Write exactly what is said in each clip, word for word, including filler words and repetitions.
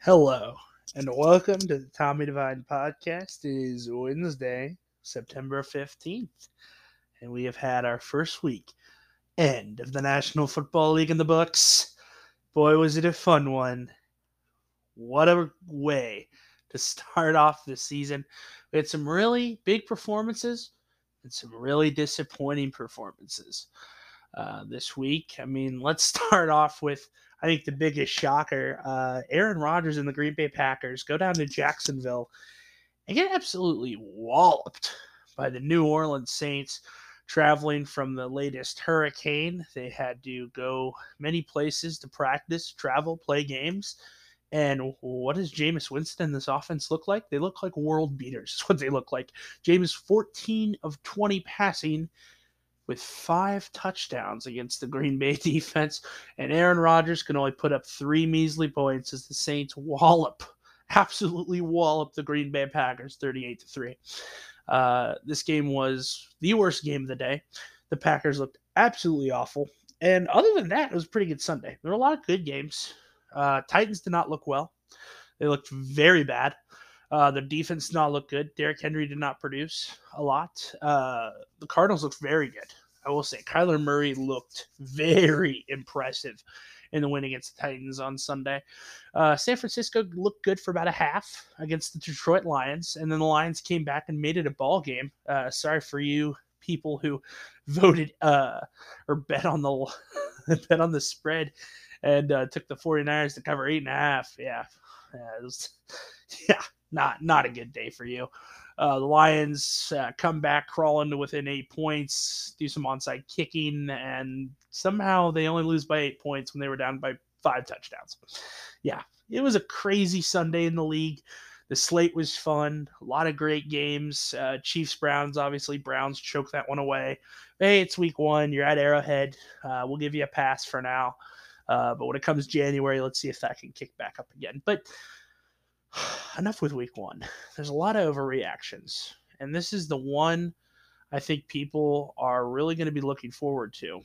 Hello, and welcome to the Tommy Divine Podcast. It is Wednesday, September fifteenth, and we have had our first week end of the National Football League in the books. Boy, was it a fun one. What a way to start off the season. We had some really big performances and some really disappointing performances uh, this week. I mean, let's start off with, I think, the biggest shocker. Uh, Aaron Rodgers and the Green Bay Packers go down to Jacksonville and get absolutely walloped by the New Orleans Saints. Traveling from the latest hurricane, they had to go many places to practice, travel, play games. And what does Jameis Winston and this offense look like? They look like world beaters. That's what they look like. Jameis fourteen of twenty passing with five touchdowns against the Green Bay defense. And Aaron Rodgers can only put up three measly points as the Saints wallop, absolutely wallop the Green Bay Packers thirty-eight to three. Uh, this game was the worst game of the day. The Packers looked absolutely awful. And other than that, it was a pretty good Sunday. There were a lot of good games. Uh, Titans did not look well. They looked very bad. Uh, the defense did not look good. Derrick Henry did not produce a lot. Uh, the Cardinals looked very good. I will say Kyler Murray looked very impressive in the win against the Titans on Sunday. Uh, San Francisco looked good for about a half against the Detroit Lions, and then the Lions came back and made it a ball game. Uh, sorry for you people who voted uh, or bet on the bet on the spread and uh, took the 49ers to cover eight and a half. Yeah, yeah, it was, yeah, not not a good day for you. Uh, the Lions uh, come back, crawl into within eight points, do some onside kicking, and somehow they only lose by eight points when they were down by five touchdowns. Yeah, it was a crazy Sunday in the league. The slate was fun. A lot of great games. Uh, Chiefs, Browns, obviously. Browns choked that one away. Hey, it's week one. You're at Arrowhead. Uh, we'll give you a pass for now. Uh, but when it comes January, let's see if that can kick back up again. But enough with week one. There's a lot of overreactions. And this is the one I think people are really going to be looking forward to.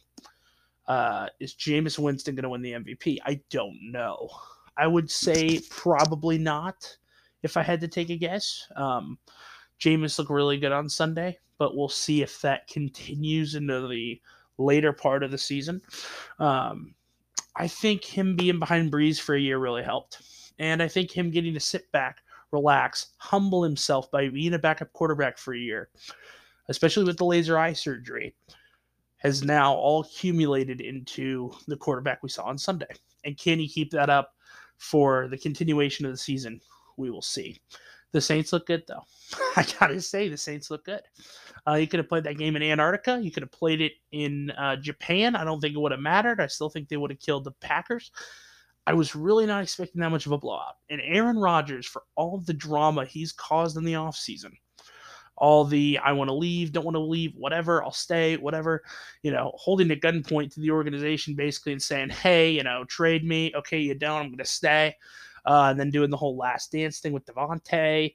Uh, is Jameis Winston going to win the M V P? I don't know. I would say probably not if I had to take a guess. Um, Jameis looked really good on Sunday, but we'll see if that continues into the later part of the season. Um, I think him being behind Breeze for a year really helped. And I think him getting to sit back, relax, humble himself by being a backup quarterback for a year, especially with the laser eye surgery, has now all accumulated into the quarterback we saw on Sunday. And can he keep that up for the continuation of the season? We will see. The Saints look good, though. I gotta say, the Saints look good. Uh, you could have played that game in Antarctica. You could have played it in uh, Japan. I don't think it would have mattered. I still think they would have killed the Packers. I was really not expecting that much of a blowout. And Aaron Rodgers, for all of the drama he's caused in the offseason, all the I want to leave, don't want to leave, whatever, I'll stay, whatever, you know, holding a gunpoint to the organization basically and saying, hey, you know, trade me. Okay, you don't, I'm going to stay. Uh, and then doing the whole last dance thing with Devontae.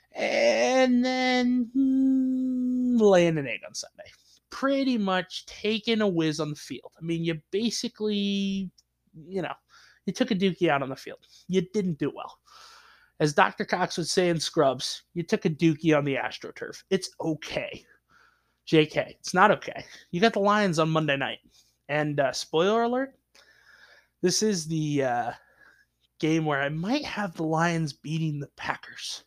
And then hmm, laying an egg on Sunday. Pretty much taking a whiz on the field. I mean, you basically, you know, you took a dookie out on the field. You didn't do well. As Doctor Cox would say in Scrubs, you took a dookie on the AstroTurf. It's okay. J K, it's not okay. You got the Lions on Monday night. And uh, spoiler alert, this is the uh, game where I might have the Lions beating the Packers.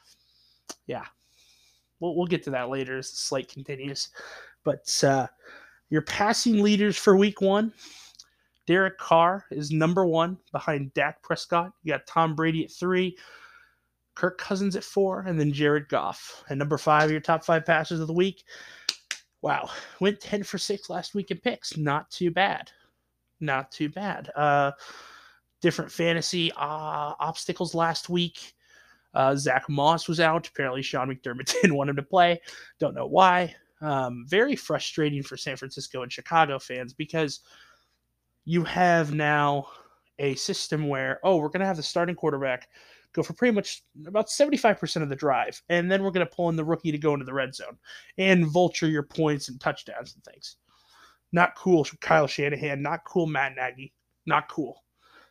Yeah. We'll, we'll get to that later as the slate continues. But uh, your passing leaders for week one, Derek Carr is number one behind Dak Prescott. You got Tom Brady at three, Kirk Cousins at four, and then Jared Goff. And number five, your top five passers of the week. Wow. Went ten for six last week in picks. Not too bad. Not too bad. Uh, different fantasy uh, obstacles last week. Uh, Zach Moss was out. Apparently Sean McDermott didn't want him to play. Don't know why. Um, very frustrating for San Francisco and Chicago fans because you have now a system where, oh, we're going to have the starting quarterback go for pretty much about seventy-five percent of the drive, and then we're going to pull in the rookie to go into the red zone and vulture your points and touchdowns and things. Not cool, Kyle Shanahan. Not cool, Matt Nagy. Not cool.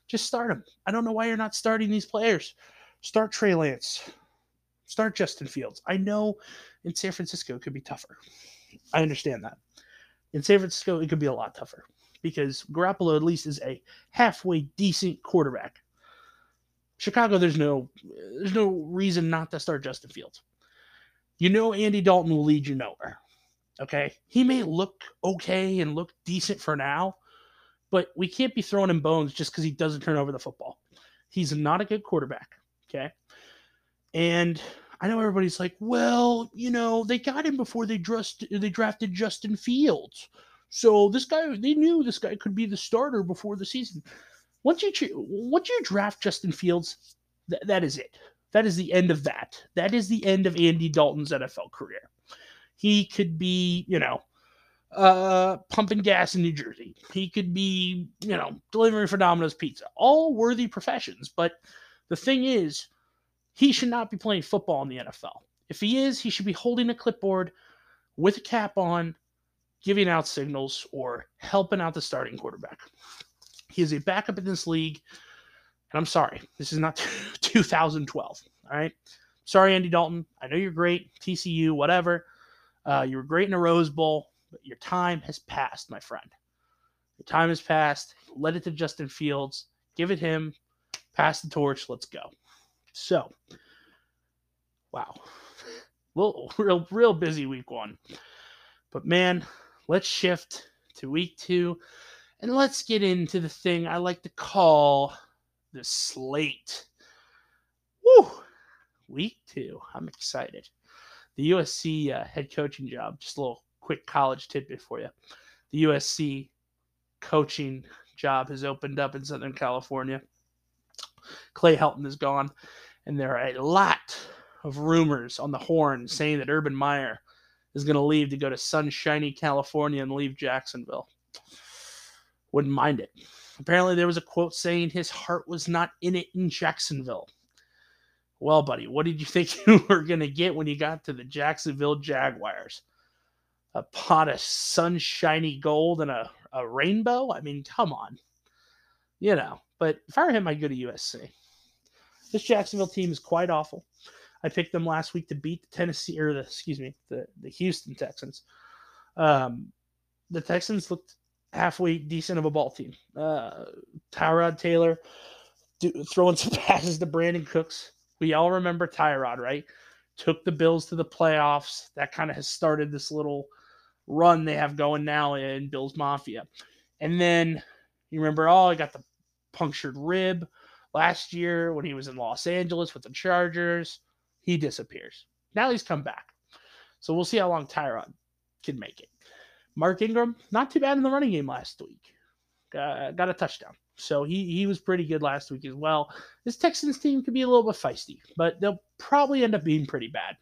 Just start him. I don't know why you're not starting these players. Start Trey Lance. Start Justin Fields. I know in San Francisco it could be tougher. I understand that. In San Francisco, it could be a lot tougher because Garoppolo at least is a halfway decent quarterback. Chicago, there's no there's no reason not to start Justin Fields. You know Andy Dalton will lead you nowhere. Okay? He may look okay and look decent for now, but we can't be throwing him bones just because he doesn't turn over the football. He's not a good quarterback. Okay? And I know everybody's like, well, you know, they got him before they dressed, they drafted Justin Fields. So this guy, they knew this guy could be the starter before the season. Once you once you draft Justin Fields, th- that is it. That is the end of that. That is the end of Andy Dalton's N F L career. He could be, you know, uh, pumping gas in New Jersey. He could be, you know, delivering for Domino's Pizza. All worthy professions. But the thing is, he should not be playing football in the N F L. If he is, he should be holding a clipboard with a cap on, giving out signals, or helping out the starting quarterback. He is a backup in this league, and I'm sorry, this is not two thousand twelve, all right? Sorry, Andy Dalton. I know you're great, T C U, whatever. Uh, you were great in a Rose Bowl, but your time has passed, my friend. Your time has passed. Let it to Justin Fields. Give it him. Pass the torch. Let's go. So, wow. Well, real, real busy week one. But man, let's shift to week two, and let's get into the thing I like to call the slate. Woo! Week two. I'm excited. The U S C uh, head coaching job, just a little quick college tidbit for you. The U S C coaching job has opened up in Southern California. Clay Helton is gone, and there are a lot of rumors on the horn saying that Urban Meyer is going to leave to go to sunshiny California and leave Jacksonville. Wouldn't mind it. Apparently there was a quote saying his heart was not in it in Jacksonville. Well, buddy, what did you think you were going to get when you got to the Jacksonville Jaguars? A pot of sunshiny gold and a, a rainbow? I mean, come on. You know, but if I were him, I'd go to U S C. This Jacksonville team is quite awful. I picked them last week to beat the Tennessee, or the, excuse me, the, the Houston Texans. Um, the Texans looked halfway decent of a ball team. Uh, Tyrod Taylor do, throwing some passes to Brandon Cooks. We all remember Tyrod, right? Took the Bills to the playoffs. That kind of has started this little run they have going now in Bills Mafia. And then you remember, oh, I got the punctured rib last year when he was in Los Angeles with the Chargers. He disappears. Now he's come back. So we'll see how long Tyrod can make it. Mark Ingram, not too bad in the running game last week. Uh, got a touchdown. So he, he was pretty good last week as well. This Texans team could be a little bit feisty, but they'll probably end up being pretty bad.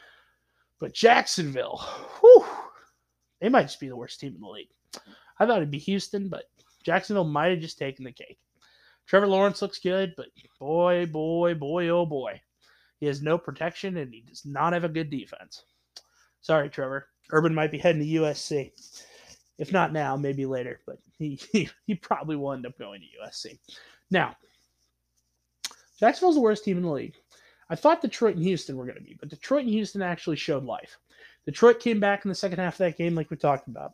But Jacksonville, whew, they might just be the worst team in the league. I thought it'd be Houston, but Jacksonville might have just taken the cake. Trevor Lawrence looks good, but boy, boy, boy, oh boy. He has no protection, and he does not have a good defense. Sorry, Trevor. Urban might be heading to U S C. If not now, maybe later, but he, he, he probably will end up going to U S C. Now, Jacksonville's the worst team in the league. I thought Detroit and Houston were going to be, but Detroit and Houston actually showed life. Detroit came back in the second half of that game like we talked about.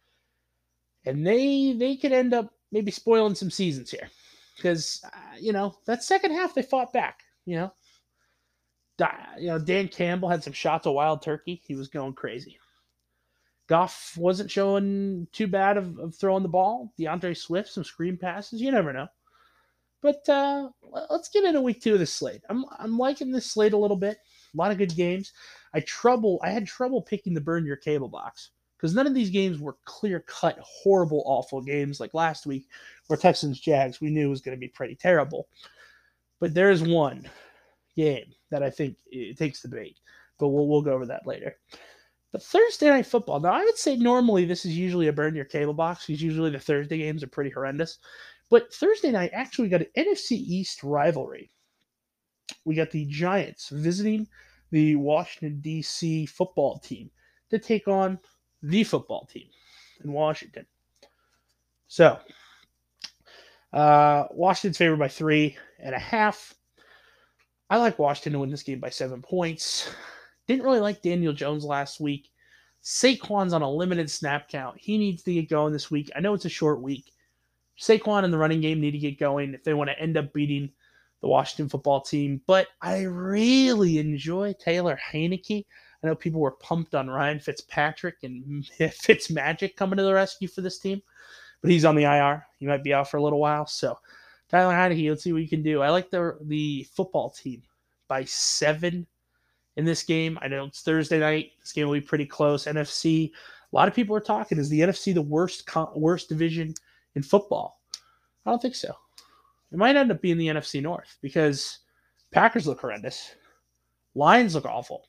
And they they could end up maybe spoiling some seasons here. Because, uh, you know, that second half they fought back, you know. You know, Dan Campbell had some shots of wild turkey. He was going crazy. Goff wasn't showing too bad of, of throwing the ball. DeAndre Swift, some screen passes. You never know. But uh, let's get into week two of this slate. I'm I'm liking this slate a little bit. A lot of good games. I trouble I had trouble picking the burn your cable box because none of these games were clear-cut, horrible, awful games like last week where Texans Jags we knew was going to be pretty terrible. But there is one game that I think it takes the bait. But we'll we'll go over that later. But Thursday Night Football. Now, I would say normally this is usually a burn your cable box because usually the Thursday games are pretty horrendous. But Thursday night actually got an N F C East rivalry. We got the Giants visiting the Washington, D C football team to take on the football team in Washington. So, Uh, Washington's favored by three and a half. I like Washington to win this game by seven points. Didn't really like Daniel Jones last week. Saquon's on a limited snap count. He needs to get going this week. I know it's a short week. Saquon and the running game need to get going if they want to end up beating the Washington football team. But I really enjoy Taylor Heinicke. I know people were pumped on Ryan Fitzpatrick and Fitzmagic coming to the rescue for this team, but he's on the I R. He might be out for a little while. So Tyler Heinicke, let's see what you can do. I like the the football team by seven in this game. I know it's Thursday night. This game will be pretty close. N F C. A lot of people are talking. Is the N F C the worst worst division in football? I don't think so. It might end up being the N F C North because Packers look horrendous. Lions look awful.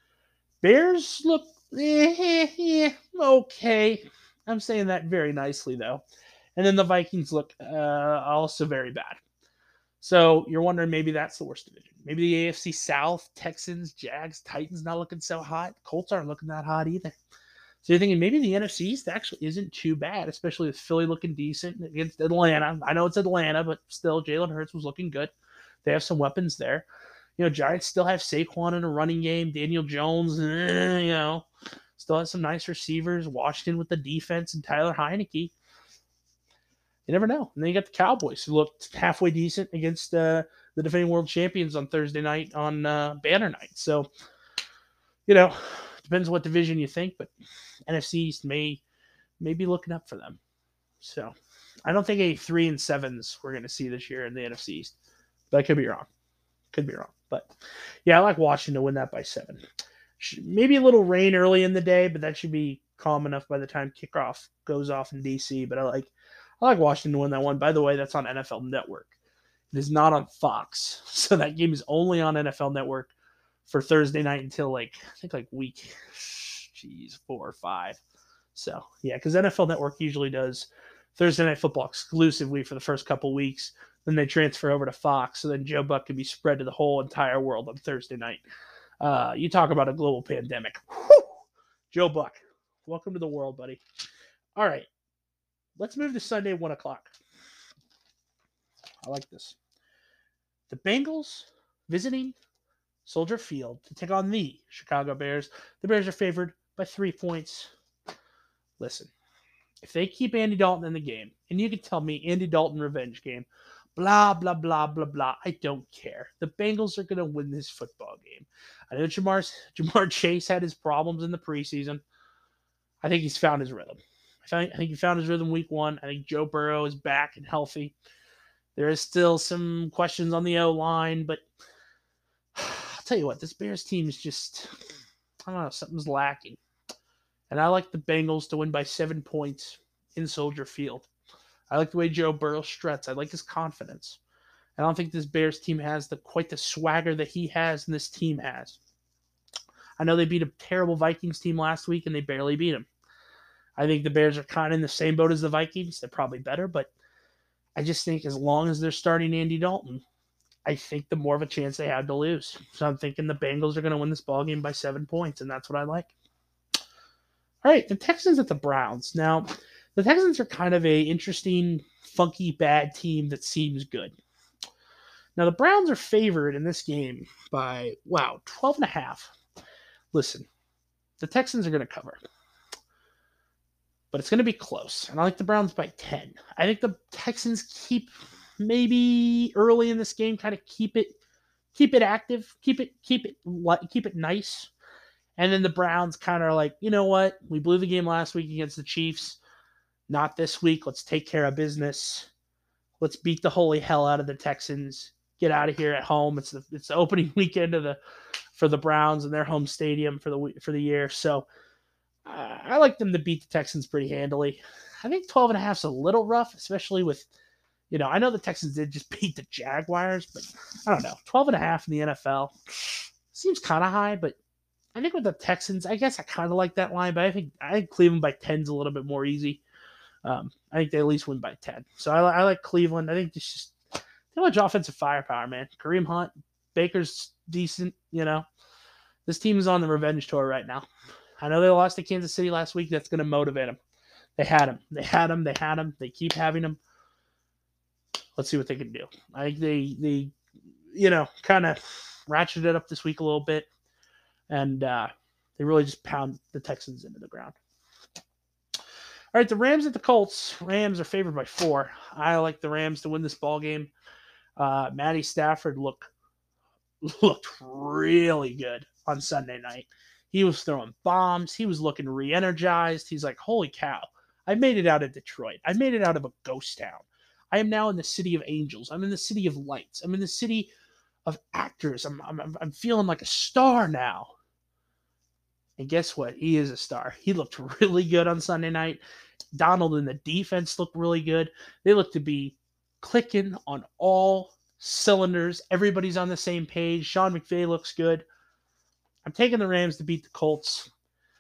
Bears look eh, eh, okay. I'm saying that very nicely, though. And then the Vikings look uh, also very bad. So you're wondering maybe that's the worst division. Maybe the A F C South, Texans, Jags, Titans not looking so hot. Colts aren't looking that hot either. So you're thinking maybe the N F C East actually isn't too bad, especially with Philly looking decent against Atlanta. I know it's Atlanta, but still Jalen Hurts was looking good. They have some weapons there. You know, Giants still have Saquon in a running game. Daniel Jones, eh, you know, still has some nice receivers. Washington with the defense and Tyler Heinicke. You never know. And then you got the Cowboys, who looked halfway decent against uh, the defending world champions on Thursday night on uh, Banner Night. So, you know, depends what division you think, but N F C East may, may be looking up for them. So, I don't think a three and sevens we're going to see this year in the N F C East. But I could be wrong. Could be wrong. But, yeah, I like Washington to win that by seven. Maybe a little rain early in the day, but that should be calm enough by the time kickoff goes off in D C. But I like I like Washington to win that one. By the way, that's on N F L Network. It is not on Fox. So that game is only on N F L Network for Thursday night until, like, I think, like, week, geez, four or five. So, yeah, because N F L Network usually does Thursday Night Football exclusively for the first couple weeks. Then they transfer over to Fox, so then Joe Buck can be spread to the whole entire world on Thursday night. Uh, you talk about a global pandemic. Whew! Joe Buck, welcome to the world, buddy. All right, let's move to Sunday, one o'clock. I like this. The Bengals visiting Soldier Field to take on the Chicago Bears. The Bears are favored by three points. Listen, if they keep Andy Dalton in the game, and you can tell me Andy Dalton revenge game, blah, blah, blah, blah, blah. I don't care. The Bengals are going to win this football game. I know Jamar, Jamar Chase had his problems in the preseason. I think he's found his rhythm. I think, I think he found his rhythm week one. I think Joe Burrow is back and healthy. There is still some questions on the O-line, but I'll tell you what, this Bears team is just, I don't know, something's lacking. And I like the Bengals to win by seven points in Soldier Field. I like the way Joe Burrow struts. I like his confidence. I don't think this Bears team has the quite the swagger that he has and this team has. I know they beat a terrible Vikings team last week and they barely beat them. I think the Bears are kind of in the same boat as the Vikings. They're probably better, but I just think as long as they're starting Andy Dalton, I think the more of a chance they have to lose. So I'm thinking the Bengals are going to win this ballgame by seven points, and that's what I like. All right, the Texans at the Browns. Now, the Texans are kind of a interesting, funky, bad team that seems good. Now, the Browns are favored in this game by, wow, twelve and a half. Listen, the Texans are going to cover. But it's going to be close. And I like the Browns by ten. I think the Texans keep, maybe early in this game, kind of keep it keep it active, keep it keep it keep it nice. And then the Browns kind of are like, you know what? We blew the game last week against the Chiefs. Not this week. Let's take care of business. Let's beat the holy hell out of the Texans. Get out of here at home. It's the it's the opening weekend of the for the Browns and their home stadium for the for the year. So uh, I like them to beat the Texans pretty handily. I think twelve and a half is a little rough, especially with, you know, I know the Texans did just beat the Jaguars, but I don't know. twelve and a half in the N F L seems kind of high, but I think with the Texans, I guess I kind of like that line, but I think I think Cleveland by ten is a little bit more easy. Um, I think they at least win by ten. So I, I like Cleveland. I think it's just too much offensive firepower, man. Kareem Hunt, Baker's decent, you know. This team is on the revenge tour right now. I know they lost to Kansas City last week. That's going to motivate them. They had him. They had him. They had him. They keep having him. Let's see what they can do. I think they they you know kind of ratcheted it up this week a little bit, and uh, they really just pound the Texans into the ground. All right, the Rams at the Colts. Rams are favored by four. I like the Rams to win this ball game. Uh, Matty Stafford looked looked really good on Sunday night. He was throwing bombs. He was looking re-energized. He's like, holy cow, I made it out of Detroit. I made it out of a ghost town. I am now in the city of angels. I'm in the city of lights. I'm in the city of actors. I'm, I'm, I'm feeling like a star now. And guess what? He is a star. He looked really good on Sunday night. Donald and the defense looked really good. They look to be clicking on all cylinders. Everybody's on the same page. Sean McVay looks good. I'm taking the Rams to beat the Colts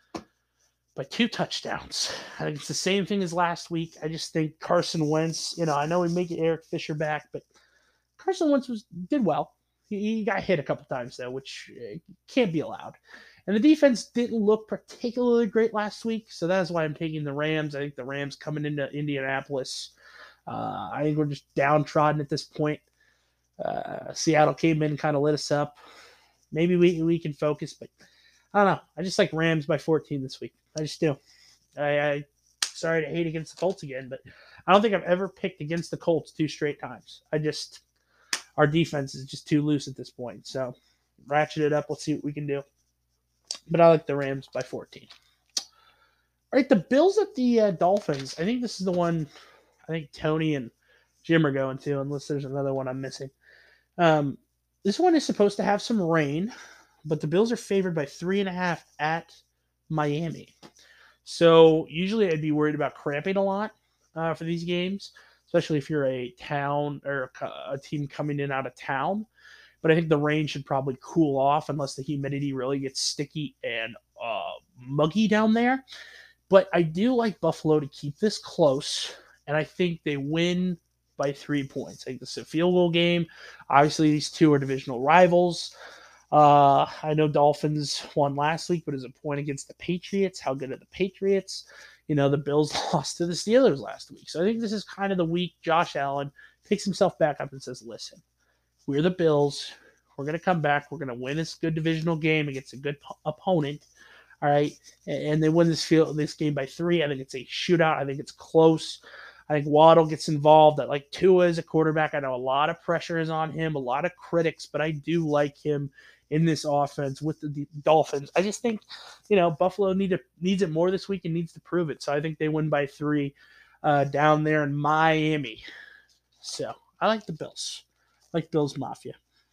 by two touchdowns. I think it's the same thing as last week. I just think Carson Wentz, you know, I know we make Eric Fisher back, but Carson Wentz was did well. He, he got hit a couple times, though, which uh, can't be allowed. And the defense didn't look particularly great last week, so that's why I'm taking the Rams. I think the Rams coming into Indianapolis, uh, I think we're just downtrodden at this point. Uh, Seattle came in and kind of lit us up. Maybe we we can focus, but I don't know. I just like Rams by fourteen this week. I just do. I, I sorry to hate against the Colts again, but I don't think I've ever picked against the Colts two straight times. I just our defense is just too loose at this point. So ratchet it up. Let's see what we can do. But I like the Rams by fourteen. All right, the Bills at the uh, Dolphins. I think this is the one I think Tony and Jim are going to, unless there's another one I'm missing. Um, this one is supposed to have some rain, but the Bills are favored by three and a half at Miami. So usually I'd be worried about cramping a lot uh, for these games, especially if you're a town or a, a team coming in out of town. But I think the rain should probably cool off unless the humidity really gets sticky and uh, muggy down there. But I do like Buffalo to keep this close, and I think they win by three points. I think this is a field goal game. Obviously, these two are divisional rivals. Uh, I know Dolphins won last week, but as a point against the Patriots, how good are the Patriots? You know, the Bills lost to the Steelers last week. So I think this is kind of the week Josh Allen picks himself back up and says, listen, we're the Bills. We're going to come back. We're going to win this good divisional game against a good p- opponent. All right. And they win this field, this game by three. I think it's a shootout. I think it's close. I think Waddle gets involved. I like Tua as a quarterback. I know a lot of pressure is on him, a lot of critics, but I do like him in this offense with the Dolphins. I just think, you know, Buffalo need to, needs it more this week and needs to prove it. So I think they win by three uh, down there in Miami. So I like the Bills. I like Bills Mafia.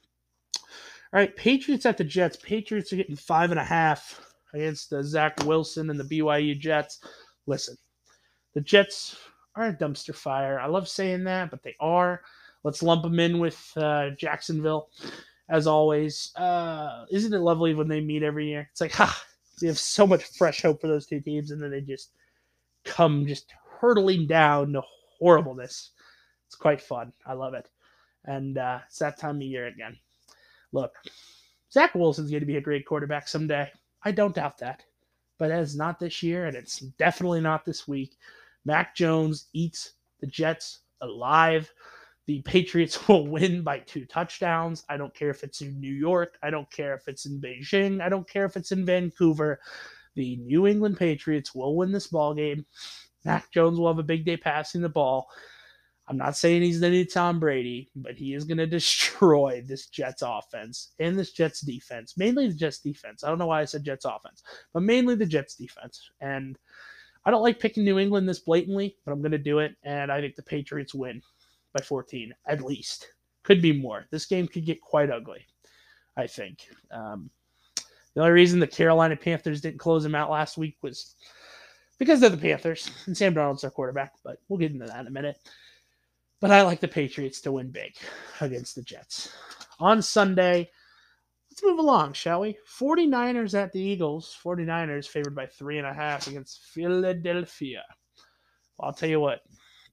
All right, Patriots at the Jets. Patriots are getting five and a half against uh, Zach Wilson and the B Y U Jets. Listen, the Jets are a dumpster fire. I love saying that, but they are. Let's lump them in with uh, Jacksonville, as always. Uh, isn't it lovely when they meet every year? It's like, ha, we have so much fresh hope for those two teams, and then they just come just hurtling down to horribleness. It's quite fun. I love it. And uh, it's that time of year again. Look, Zach Wilson's going to be a great quarterback someday. I don't doubt that. But it's not this year, and it's definitely not this week. Mac Jones eats the Jets alive. The Patriots will win by two touchdowns. I don't care if it's in New York. I don't care if it's in Beijing. I don't care if it's in Vancouver. The New England Patriots will win this ball game. Mac Jones will have a big day passing the ball. I'm not saying he's the new Tom Brady, but he is going to destroy this Jets offense and this Jets defense, mainly the Jets defense. I don't know why I said Jets offense, but mainly the Jets defense. And I don't like picking New England this blatantly, but I'm going to do it, and I think the Patriots win by fourteen, at least. Could be more. This game could get quite ugly, I think. Um, the only reason the Carolina Panthers didn't close them out last week was because they're the Panthers, and Sam Darnold's their quarterback, but we'll get into that in a minute. But I like the Patriots to win big against the Jets. On Sunday, let's move along, shall we? 49ers at the Eagles. 49ers favored by three and a half against Philadelphia. Well, I'll tell you what.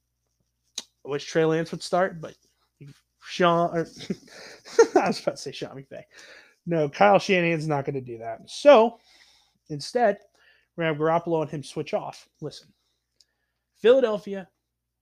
I wish Trey Lance would start, but Sean, or, I was about to say Sean McVay. No, Kyle Shanahan's not going to do that. So, instead, we're going to have Garoppolo and him switch off. Listen, Philadelphia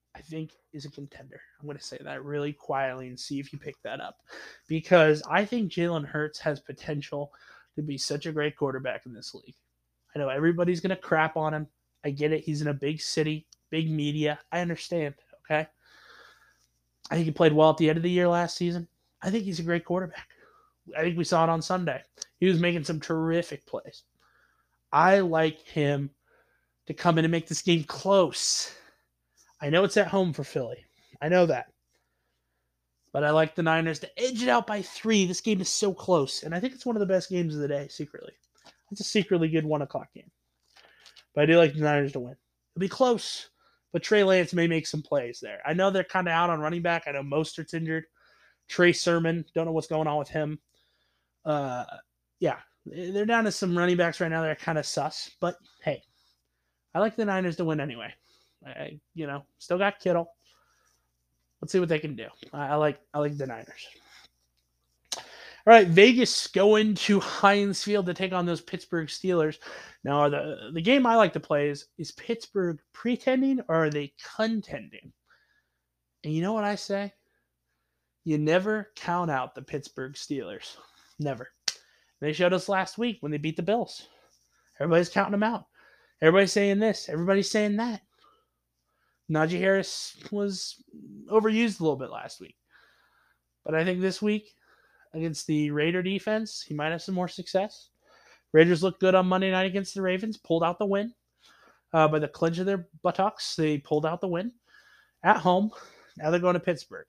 I think is a contender. I'm going to say that really quietly and see if you pick that up. Because I think Jalen Hurts has potential to be such a great quarterback in this league. I know everybody's going to crap on him. I get it. He's in a big city, big media. I understand, okay? I think he played well at the end of the year last season. I think he's a great quarterback. I think we saw it on Sunday. He was making some terrific plays. I like him to come in and make this game close. I know it's at home for Philly. I know that. But I like the Niners to edge it out by three. This game is so close. And I think it's one of the best games of the day, secretly. It's a secretly good one o'clock game. But I do like the Niners to win. It'll be close. But Trey Lance may make some plays there. I know they're kind of out on running back. I know Mostert's injured. Trey Sermon, don't know what's going on with him. Uh, yeah, they're down to some running backs right now that are kind of sus. But, hey, I like the Niners to win anyway. I, you know, still got Kittle. Let's see what they can do. I, I like I like the Niners. All right, Vegas going to Heinz Field to take on those Pittsburgh Steelers. Now, the the game I like to play is, is Pittsburgh pretending or are they contending? And you know what I say? You never count out the Pittsburgh Steelers. Never. They showed us last week when they beat the Bills. Everybody's counting them out. Everybody's saying this. Everybody's saying that. Najee Harris was overused a little bit last week. But I think this week, against the Raider defense, he might have some more success. Raiders looked good on Monday night against the Ravens, pulled out the win. Uh, by the clinch of their buttocks, they pulled out the win at home. Now they're going to Pittsburgh.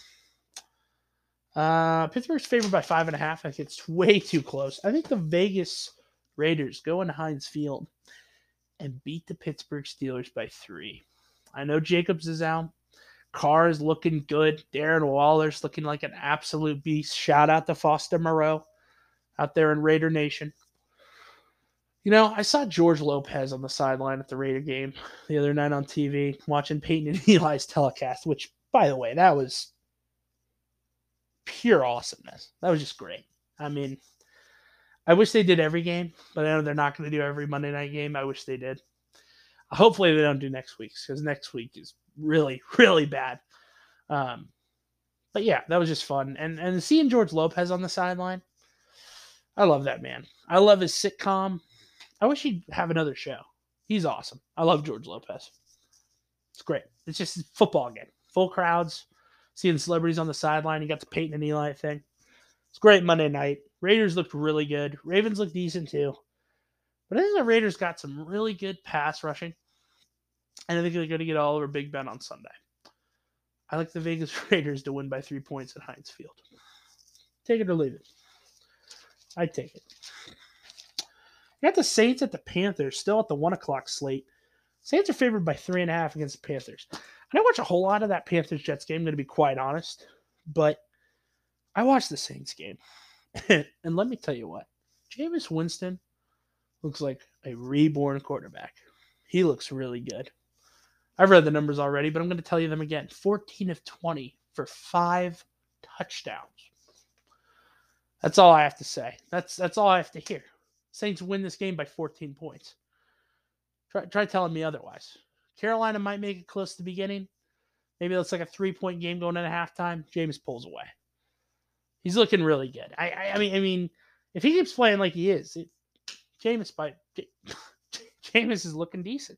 Uh, Pittsburgh's favored by five and a half. I think it's way too close. I think the Vegas Raiders go into Heinz Field and beat the Pittsburgh Steelers by three. I know Jacobs is out. Carr is looking good. Darren Waller's looking like an absolute beast. Shout out to Foster Moreau out there in Raider Nation. You know, I saw George Lopez on the sideline at the Raider game the other night on T V, watching Peyton and Eli's telecast, which, by the way, that was pure awesomeness. That was just great. I mean, I wish they did every game, but I know they're not going to do every Monday night game. I wish they did. Hopefully they don't do next week's, because next week is really, really bad. Um, but yeah, that was just fun. And and seeing George Lopez on the sideline, I love that man. I love his sitcom. I wish he'd have another show. He's awesome. I love George Lopez. It's great. It's just a football game. Full crowds. Seeing celebrities on the sideline. You got the Peyton and Eli thing. It's great Monday night. Raiders looked really good. Ravens looked decent too. But I think the Raiders got some really good pass rushing. And I think they're going to get all over Big Ben on Sunday. I like the Vegas Raiders to win by three points at Heinz Field. Take it or leave it. I'd take it. You got the Saints at the Panthers, still at the one o'clock slate. Saints are favored by three and a half against the Panthers. I didn't watch a whole lot of that Panthers-Jets game, I'm going to be quite honest. But I watched the Saints game. And let me tell you what. Jameis Winston looks like a reborn quarterback. He looks really good. I've read the numbers already, but I'm going to tell you them again. fourteen of twenty for five touchdowns. That's all I have to say. That's that's all I have to hear. Saints win this game by fourteen points. Try, try telling me otherwise. Carolina might make it close to the beginning. Maybe it's like a three-point game going into halftime. Jameis pulls away. He's looking really good. I, I, I mean, I mean, if he keeps playing like he is, it, Jameis by Jameis is looking decent.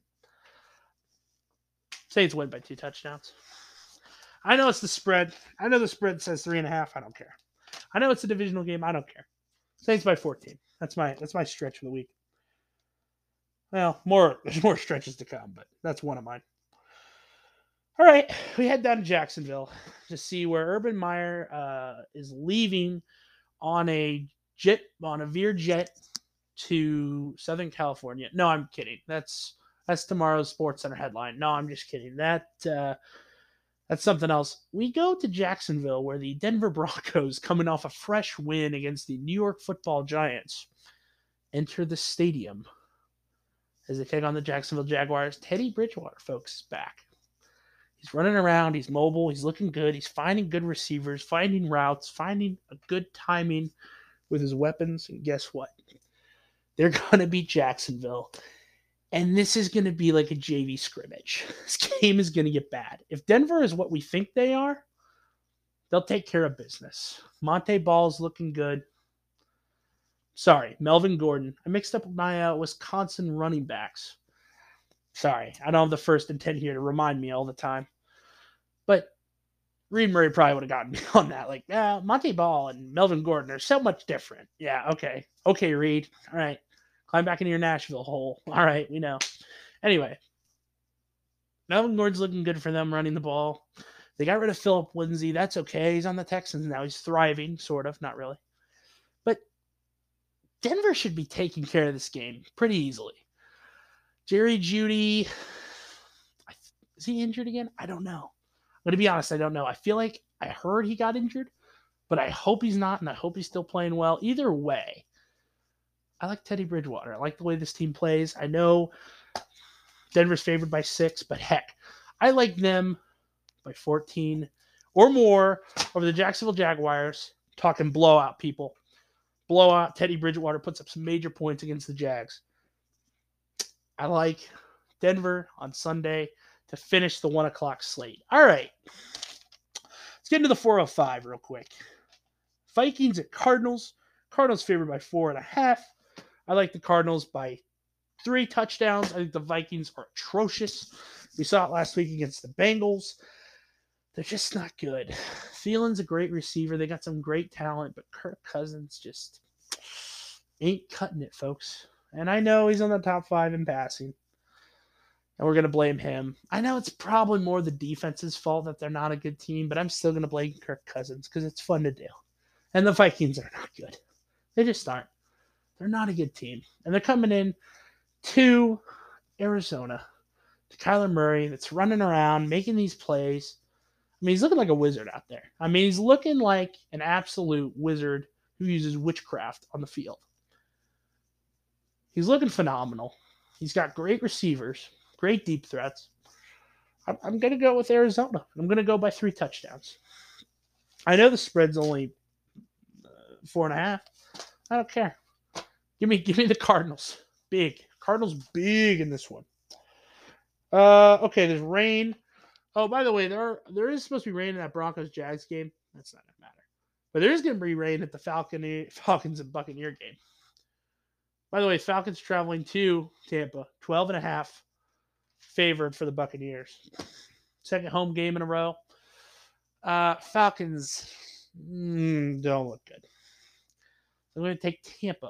Saints win by two touchdowns. I know it's the spread. I know the spread says three and a half. I don't care. I know it's a divisional game. I don't care. Saints by fourteen. That's my that's my stretch for the week. Well, more there's more stretches to come, but that's one of mine. All right, we head down to Jacksonville to see where Urban Meyer uh, is leaving on a jet on a Veer jet to Southern California. No, I'm kidding. That's that's tomorrow's SportsCenter headline. No, I'm just kidding. That uh, that's something else. We go to Jacksonville where the Denver Broncos, coming off a fresh win against the New York Football Giants, enter the stadium as they take on the Jacksonville Jaguars. Teddy Bridgewater, folks, is back. He's running around. He's mobile. He's looking good. He's finding good receivers, finding routes, finding a good timing with his weapons. And guess what? They're going to beat Jacksonville And this is going to be like a J V scrimmage. This game is going to get bad. If Denver is what we think they are, they'll take care of business. Monte Ball's looking good. Sorry, Melvin Gordon. I mixed up my uh, Wisconsin running backs. Sorry, I don't have the first intent here to remind me all the time. But Reed Murray probably would have gotten me on that. Like, yeah, Monte Ball and Melvin Gordon are so much different. Yeah, okay. Okay, Reed. All right. Climb back into your Nashville hole. All right, we know. Anyway, Melvin Gordon's looking good for them running the ball. They got rid of Philip Lindsay. That's okay. He's on the Texans now. He's thriving, sort of. Not really. But Denver should be taking care of this game pretty easily. Jerry Jeudy, is he injured again? I don't know. But to be honest, I don't know. I feel like I heard he got injured, but I hope he's not, and I hope he's still playing well. Either way, I like Teddy Bridgewater. I like the way this team plays. I know Denver's favored by six, but heck, I like them by fourteen or more over the Jacksonville Jaguars. Talking blowout, people. Blowout. Teddy Bridgewater puts up some major points against the Jags. I like Denver on Sunday to finish the one o'clock slate. All right. Let's get into the four oh five real quick. Vikings at Cardinals. Cardinals favored by four and a half. I like the Cardinals by three touchdowns. I think the Vikings are atrocious. We saw it last week against the Bengals. They're just not good. Thielen's a great receiver. They got some great talent, but Kirk Cousins just ain't cutting it, folks. And I know he's on the top five in passing, and we're going to blame him. I know it's probably more the defense's fault that they're not a good team, but I'm still going to blame Kirk Cousins because it's fun to do. And the Vikings are not good. They just aren't. They're not a good team. And they're coming in to Arizona, to Kyler Murray that's running around, making these plays. I mean, he's looking like a wizard out there. I mean, he's looking like an absolute wizard who uses witchcraft on the field. He's looking phenomenal. He's got great receivers, great deep threats. I'm, I'm going to go with Arizona. I'm going to go by three touchdowns. I know the spread's only uh, four and a half. I don't care. Give me, give me the Cardinals. Big. Cardinals big in this one. Uh, okay, there's rain. Oh, by the way, there are, there is supposed to be rain in that Broncos-Jags game. That's not going to matter. But there is going to be rain at the Falcon, Falcons and Buccaneer game. By the way, Falcons traveling to Tampa, twelve and a half favored for the Buccaneers. Second home game in a row. Uh, Falcons mm, don't look good. I'm going to take Tampa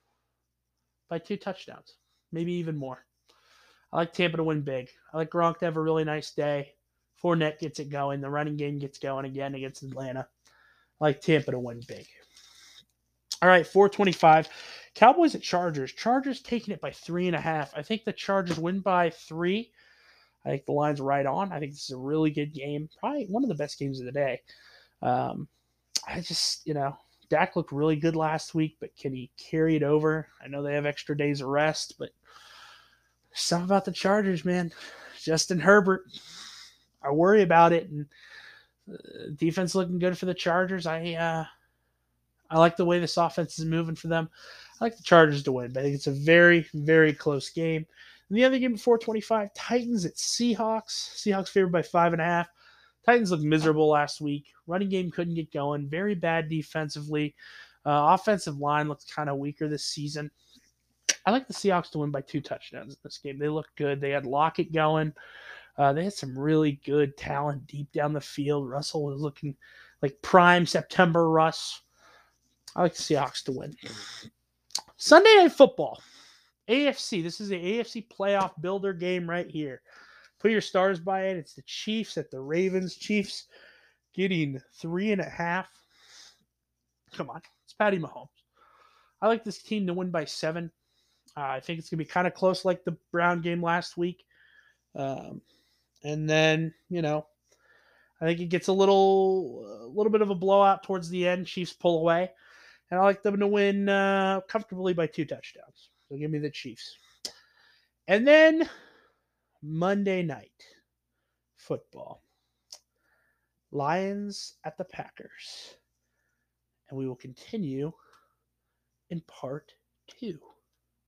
by two touchdowns, maybe even more. I like Tampa to win big. I like Gronk to have a really nice day. Fournette gets it going. The running game gets going again against Atlanta. I like Tampa to win big. All right, four twenty-five. Cowboys at Chargers. Chargers taking it by three and a half. I think the Chargers win by three. I think the line's right on. I think this is a really good game. Probably one of the best games of the day. Um, I just, you know, Dak looked really good last week, but can he carry it over? I know they have extra days of rest, but something about the Chargers, man. Justin Herbert. I worry about it. And uh, defense looking good for the Chargers. I uh, I like the way this offense is moving for them. I like the Chargers to win, but I think it's a very, very close game. And the other game at four twenty-five, Titans at Seahawks. Seahawks favored by five and a half. Titans looked miserable last week. Running game couldn't get going. Very bad defensively. Uh, offensive line looks kind of weaker this season. I like the Seahawks to win by two touchdowns in this game. They look good. They had Lockett going. Uh, they had some really good talent deep down the field. Russell was looking like prime September Russ. I like the Seahawks to win. Sunday Night Football. A F C. This is the A F C playoff builder game right here. Put your stars by it. It's the Chiefs at the Ravens. Chiefs getting three and a half. Come on. It's Patty Mahomes. I like this team to win by seven. Uh, I think it's going to be kind of close like the Brown game last week. Um, and then, you know, I think it gets a little, a little bit of a blowout towards the end. Chiefs pull away. And I like them to win uh, comfortably by two touchdowns. So give me the Chiefs. And then Monday night football. Lions at the Packers. And we will continue in part two.